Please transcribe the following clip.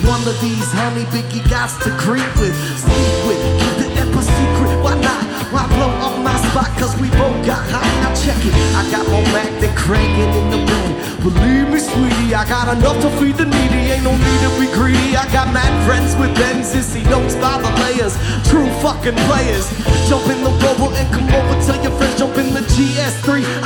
one of these honey Biggie gots to creep with, sleep with, keep the epic secret. Why not? Why blow on my spot? Cause we both got hot. Now check it, I got more Mac than cranking in the bed. Believe me, sweetie, I got enough to feed the needy. Ain't no need to be greedy. I got mad friends with Benzes, he notes by the layers. True fucking players. Jump in the Rover and come over. Tell your friends, jump in the GS3.